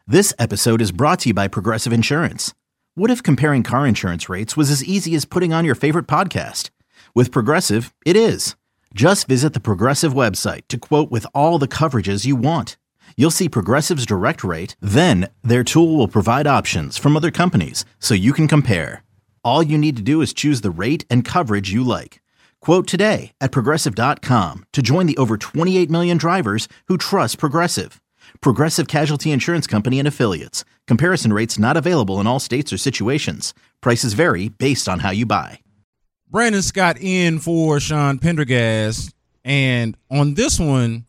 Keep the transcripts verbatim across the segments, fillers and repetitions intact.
This episode is brought to you by Progressive Insurance. What if comparing car insurance rates was as easy as putting on your favorite podcast? With Progressive, it is. Just visit the Progressive website to quote with all the coverages you want. You'll see Progressive's direct rate, then their tool will provide options from other companies so you can compare. All you need to do is choose the rate and coverage you like. Quote today at progressive dot com to join the over twenty-eight million drivers who trust Progressive. Progressive Casualty Insurance Company and Affiliates. Comparison rates not available in all states or situations. Prices vary based on how you buy. Brandon Scott in for Sean Pendergast. And on this one,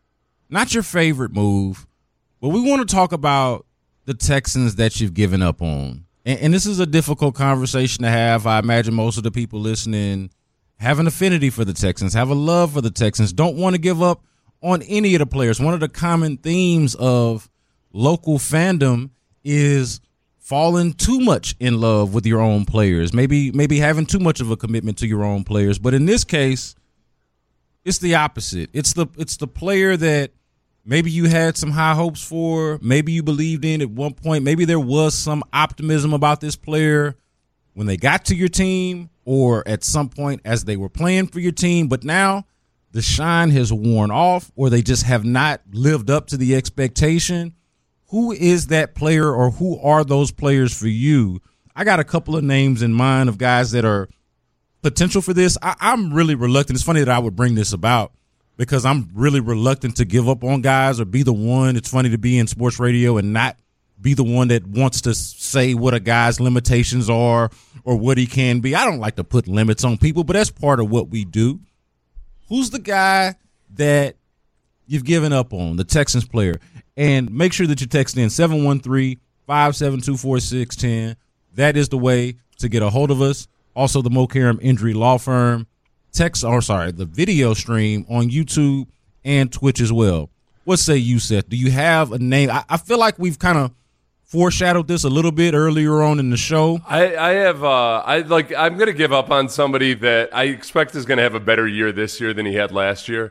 not your favorite move, but we want to talk about the Texans that you've given up on. And, and this is a difficult conversation to have. I imagine most of the people listening have an affinity for the Texans, have a love for the Texans, don't want to give up on any of the players. One of the common themes of local fandom is falling too much in love with your own players, maybe maybe having too much of a commitment to your own players. But in this case, it's the opposite. It's the it's the player that maybe you had some high hopes for, maybe you believed in at one point, maybe there was some optimism about this player when they got to your team or at some point as they were playing for your team, but now the shine has worn off or they just have not lived up to the expectation. Who is that player or who are those players for you? I got a couple of names in mind of guys that are potential for this. I, I'm really reluctant. It's funny that I would bring this about because I'm really reluctant to give up on guys or be the one. It's funny to be in sports radio and not be the one that wants to say what a guy's limitations are or what he can be. I don't like to put limits on people, but that's part of what we do. Who's the guy that you've given up on, the Texans player? And make sure that you text in seven one three, five seven two, four six one zero. That is the way to get a hold of us. Also, the Mo Karam Injury Law Firm text, or sorry, the video stream on YouTube and Twitch as well. What say you, Seth? Do you have a name? I, I feel like we've kind of foreshadowed this a little bit earlier on in the show. I, I have, uh, I like, I'm going to give up on somebody that I expect is going to have a better year this year than he had last year.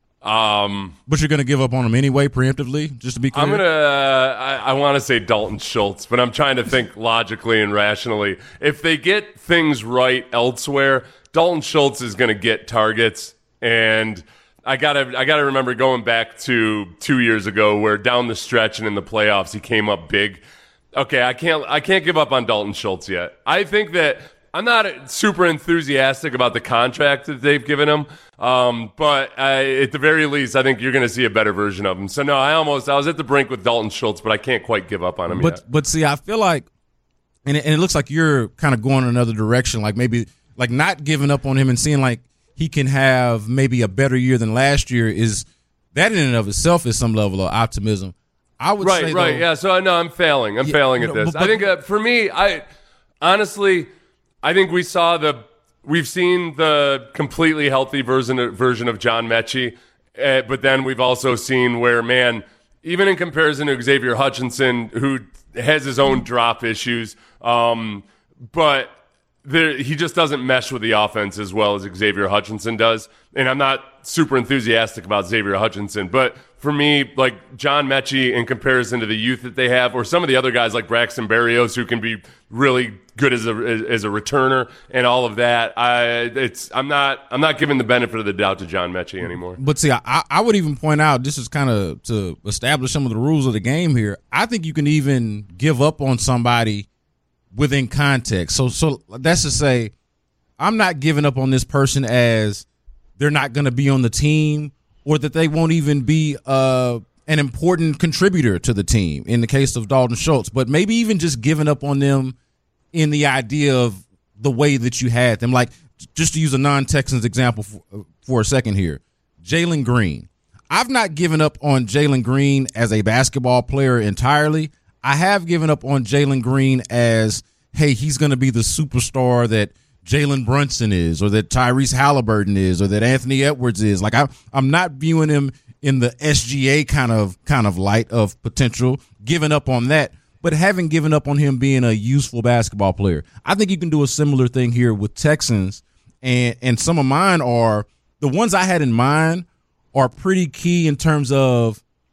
Um, but you're going to give up on him anyway, preemptively, just to be clear? I'm going to, uh, I, I want to say Dalton Schultz, but I'm trying to think logically and rationally. If they get things right elsewhere, Dalton Schultz is going to get targets, and I gotta, I gotta remember going back to two years ago, where down the stretch and in the playoffs he came up big. Okay, I can't, I can't give up on Dalton Schultz yet. I think that I'm not super enthusiastic about the contract that they've given him, um, but I, at the very least, I think you're going to see a better version of him. So no, I almost, I was at the brink with Dalton Schultz, but I can't quite give up on him but, yet. But see, I feel like, and it, and it looks like you're kind of going in another direction, like maybe, like not giving up on him and seeing like he can have maybe a better year than last year is that in and of itself is some level of optimism. I would right, say right, though, yeah. So I know I'm failing. I'm yeah, failing at no, this. but, I think uh, for me, I honestly, I think we saw the, we've seen the completely healthy version of, version of John Mechie, uh, but then we've also seen where, man, even in comparison to Xavier Hutchinson, who has his own drop issues, um, but. There, he just doesn't mesh with the offense as well as Xavier Hutchinson does. And I'm not super enthusiastic about Xavier Hutchinson. But for me, like John Mechie in comparison to the youth that they have, or some of the other guys like Braxton Berrios who can be really good as a as a returner and all of that, I it's I'm not I'm not giving the benefit of the doubt to John Mechie anymore. But see, I, I would even point out, this is kind of to establish some of the rules of the game here. I think you can even give up on somebody within context. So so that's to say, I'm not giving up on this person as they're not going to be on the team or that they won't even be uh, an important contributor to the team in the case of Dalton Schultz, but maybe even just giving up on them in the idea of the way that you had them. Like, just to use a non-Texans example for, for a second here, Jalen Green. I've not given up on Jalen Green as a basketball player entirely. I have given up on Jalen Green as, hey, he's going to be the superstar that Jalen Brunson is, or that Tyrese Halliburton is, or that Anthony Edwards is. Like, I, I'm not viewing him in the S G A kind of kind of light of potential, giving up on that, but haven't given up on him being a useful basketball player. I think you can do a similar thing here with Texans, and and some of mine are, the ones I had in mind are pretty key in terms of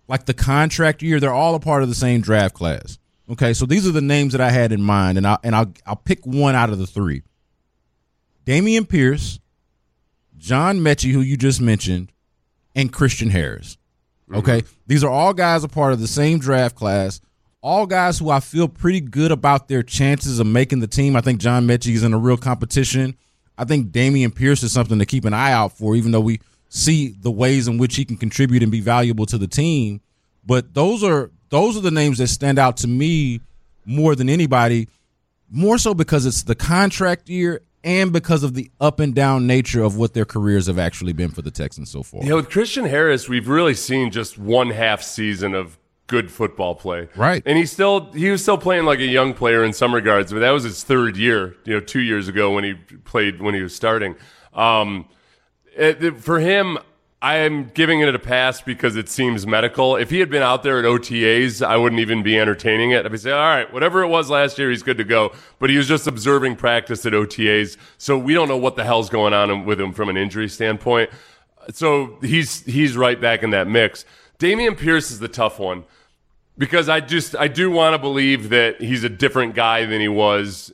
like the contract year, they're all a part of the same draft class. Okay, so these are the names that I had in mind, and I and I'll I'll pick one out of the three. Dameon Pierce, John Mechie, who you just mentioned, and Christian Harris. Okay, mm-hmm. These are all guys a part of the same draft class. All guys who I feel pretty good about their chances of making the team. I think John Mechie is in a real competition. I think Dameon Pierce is something to keep an eye out for, even though we see the ways in which he can contribute and be valuable to the team. But those are those are the names that stand out to me more than anybody, more so because it's the contract year and because of the up and down nature of what their careers have actually been for the Texans so far. Yeah, with Christian Harris, we've really seen just one half season of good football play. Right. And he still he was still playing like a young player in some regards, but that was his third year, you know, two years ago when he played when he was starting. Um, it, for him, I am giving it a pass because it seems medical. If he had been out there at O T As, I wouldn't even be entertaining it. I'd be saying, all right, whatever it was last year, he's good to go. But he was just observing practice at O T As, so we don't know what the hell's going on with him from an injury standpoint. So he's he's right back in that mix. Dameon Pierce is the tough one because I just I do want to believe that he's a different guy than he was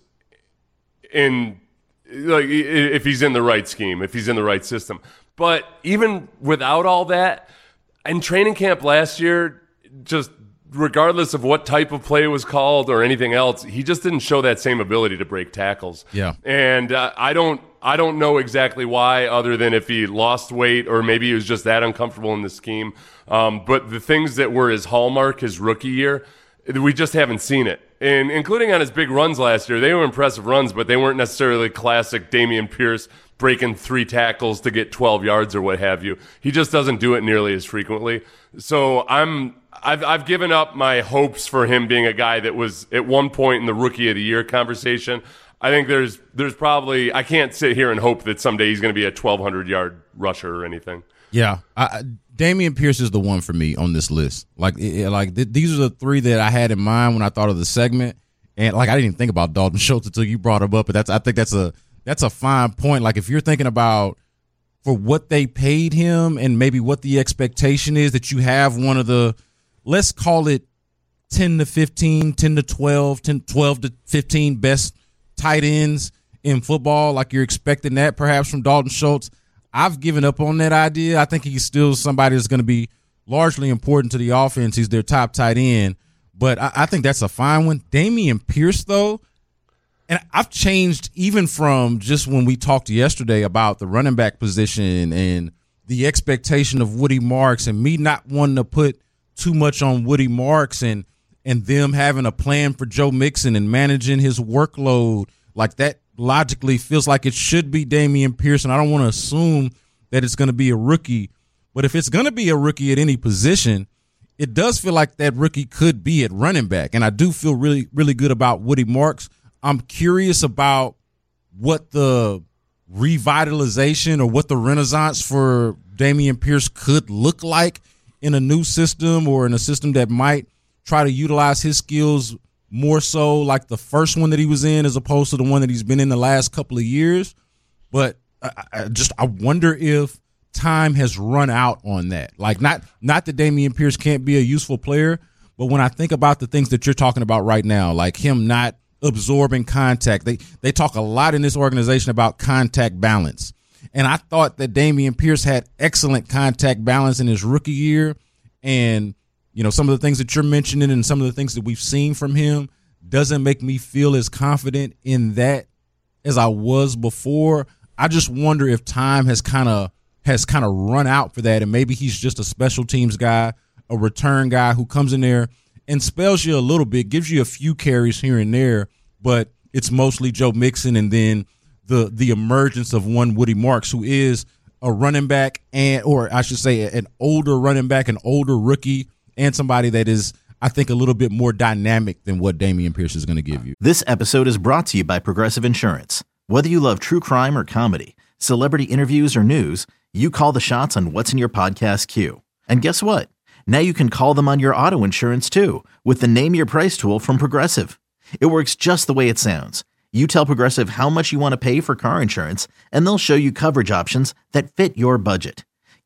in like if he's in the right scheme, if he's in the right system. But even without all that, in training camp last year, just regardless of what type of play was called or anything else, he just didn't show that same ability to break tackles. Yeah, and uh, I don't, I don't know exactly why, other than if he lost weight or maybe he was just that uncomfortable in the scheme. Um, but the things that were his hallmark his rookie year, we just haven't seen it. And including on his big runs last year, they were impressive runs, but they weren't necessarily classic Dameon Pierce breaking three tackles to get twelve yards or what have you. He just doesn't do it nearly as frequently. So I'm I've I've given up my hopes for him being a guy that was at one point in the rookie of the year conversation. I think there's there's probably I can't sit here and hope that someday he's going to be a twelve hundred yard rusher or anything. Yeah, I, Dameon Pierce is the one for me on this list. Like it, like th- these are the three that I had in mind when I thought of the segment, and like I didn't even think about Dalton Schultz until you brought him up. But that's I think that's a That's a fine point. Like if you're thinking about for what they paid him and maybe what the expectation is that you have one of the, let's call it ten to fifteen, ten to twelve, ten, twelve to fifteen best tight ends in football, like you're expecting that perhaps from Dalton Schultz. I've given up on that idea. I think he's still somebody that's going to be largely important to the offense. He's their top tight end. But I, I think that's a fine one. Dameon Pierce, though, and I've changed even from just when we talked yesterday about the running back position and the expectation of Woody Marks and me not wanting to put too much on Woody Marks and and them having a plan for Joe Mixon and managing his workload. Like that logically feels like it should be Dameon Pierce, and I don't want to assume that it's going to be a rookie. But if it's going to be a rookie at any position, it does feel like that rookie could be at running back. And I do feel really, really good about Woody Marks. I'm curious about what the revitalization or what the renaissance for Dameon Pierce could look like in a new system or in a system that might try to utilize his skills more so like the first one that he was in as opposed to the one that he's been in the last couple of years. But I, I just I wonder if time has run out on that. Like not not that Dameon Pierce can't be a useful player, but when I think about the things that you're talking about right now, like him not absorbing contact. They they talk a lot in this organization about contact balance. And I thought that Dameon Pierce had excellent contact balance in his rookie year. And, you know, some of the things that you're mentioning and some of the things that we've seen from him doesn't make me feel as confident in that as I was before. I just wonder if time has kind of has kind of run out for that. And maybe he's just a special teams guy, a return guy who comes in there and spells you a little bit, gives you a few carries here and there, but it's mostly Joe Mixon and then the the emergence of one Woody Marks, who is a running back and, or I should say an older running back, an older rookie, and somebody that is, I think, a little bit more dynamic than what Dameon Pierce is going to give you. This episode is brought to you by Progressive Insurance. Whether you love true crime or comedy, celebrity interviews or news, you call the shots on what's in your podcast queue. And guess what? Now you can call them on your auto insurance too with the Name Your Price tool from Progressive. It works just the way it sounds. You tell Progressive how much you want to pay for car insurance, and they'll show you coverage options that fit your budget.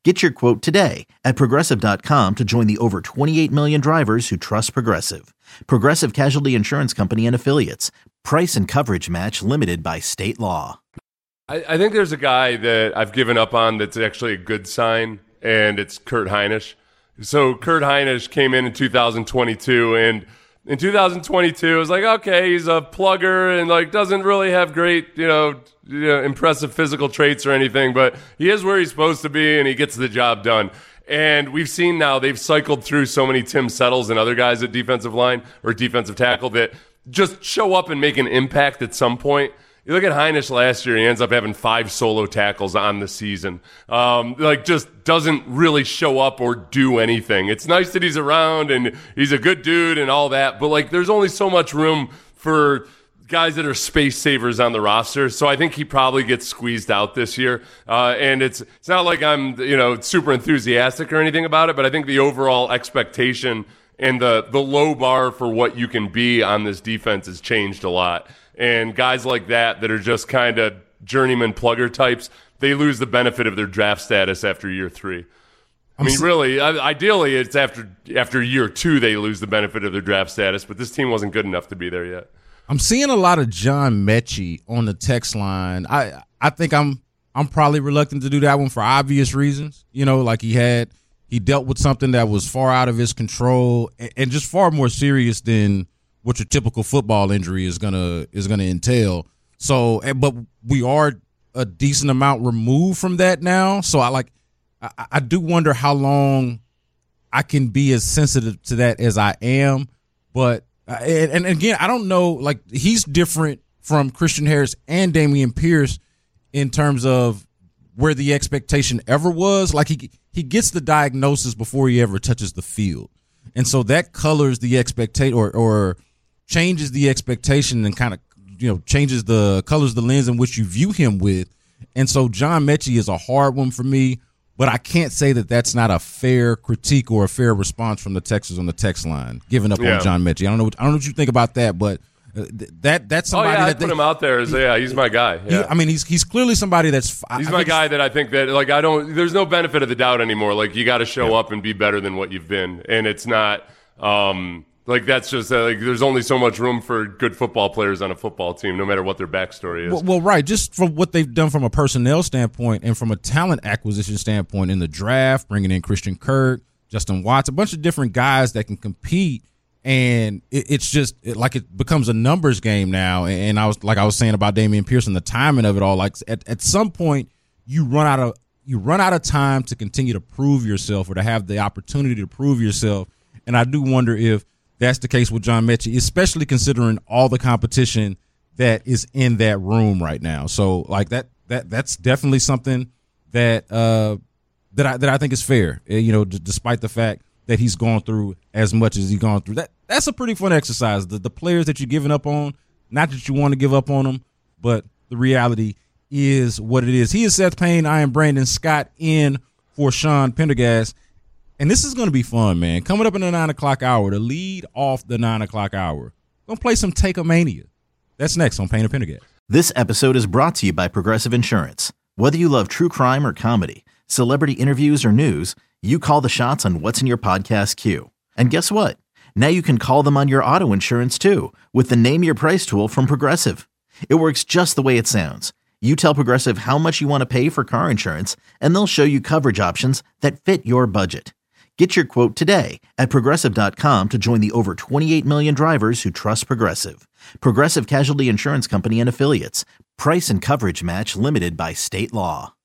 Get your quote today at Progressive dot com to join the over twenty-eight million drivers who trust Progressive. Progressive Casualty Insurance Company and Affiliates. Price and coverage match limited by state law. I, I think there's a guy that I've given up on that's actually a good sign, and it's Kurt Hinish. So Kurt Hinish came in in two thousand twenty-two, and in two thousand twenty-two, it was like, okay, he's a plugger and like doesn't really have great, you know, you know, impressive physical traits or anything, but he is where he's supposed to be, and he gets the job done. And we've seen now they've cycled through so many Tim Settles and other guys at defensive line or defensive tackle that just show up and make an impact at some point. You look at Hinish last year, he ends up having five solo tackles on the season. Um, like, just doesn't really show up or do anything. It's nice that he's around and he's a good dude and all that, but like, there's only so much room for guys that are space savers on the roster. So I think he probably gets squeezed out this year. Uh, and it's it's not like I'm, you know, super enthusiastic or anything about it, but I think the overall expectation and the the low bar for what you can be on this defense has changed a lot. And guys like that that are just kind of journeyman plugger types, they lose the benefit of their draft status after year three. I mean, really, ideally, it's after after year two they lose the benefit of their draft status, but this team wasn't good enough to be there yet. I'm seeing a lot of John Mechie on the text line. I I think I'm I'm probably reluctant to do that one for obvious reasons. You know, like he had he dealt with something that was far out of his control and, and just far more serious than what your typical football injury is gonna is gonna entail. So, but we are a decent amount removed from that now. So I like I, I do wonder how long I can be as sensitive to that as I am. But Uh, and, and again, I don't know, like, he's different from Christian Harris and Dameon Pierce in terms of where the expectation ever was. Like, he he gets the diagnosis before he ever touches the field. And so that colors the expectation or, or changes the expectation and kind of, you know, changes the colors the lens in which you view him with. And so John Mechie is a hard one for me. But I can't say that that's not a fair critique or a fair response from the Texans on the text line, giving up yeah. on John Mechie. I don't know. What, I don't know what you think about that, but th- that that's somebody. Oh yeah, that I put they, him out there as yeah, he's my guy. Yeah. He, I mean, he's he's clearly somebody that's. He's I my guy that I think that like I don't. There's no benefit of the doubt anymore. Like you got to show yeah. up and be better than what you've been, and it's not. Um, Like, that's just, uh, like, there's only so much room for good football players on a football team, no matter what their backstory is. Well, well, right. Just from what they've done from a personnel standpoint and from a talent acquisition standpoint in the draft, bringing in Christian Kirk, Justin Watts, a bunch of different guys that can compete. And it, it's just it, like it becomes a numbers game now. And I was, like I was saying about Dameon Pierce and the timing of it all, like at, at some point you run out of, you run out of time to continue to prove yourself or to have the opportunity to prove yourself. And I do wonder if that's the case with John Mechie, especially considering all the competition that is in that room right now. So, like that, that that's definitely something that uh, that I that I think is fair. You know, d- despite the fact that he's gone through as much as he's gone through. That that's a pretty fun exercise. The the players that you're giving up on, not that you want to give up on them, but the reality is what it is. He is Seth Payne. I am Brandon Scott in for Sean Pendergast. And this is going to be fun, man. Coming up in the nine o'clock hour, to lead off the nine o'clock hour, going to play some Take-A-Mania. That's next on Payne and Pendergast. This episode is brought to you by Progressive Insurance. Whether you love true crime or comedy, celebrity interviews or news, you call the shots on what's in your podcast queue. And guess what? Now you can call them on your auto insurance too with the Name Your Price tool from Progressive. It works just the way it sounds. You tell Progressive how much you want to pay for car insurance, and they'll show you coverage options that fit your budget. Get your quote today at Progressive dot com to join the over twenty-eight million drivers who trust Progressive. Progressive Casualty Insurance Company and Affiliates. Price and coverage match limited by state law.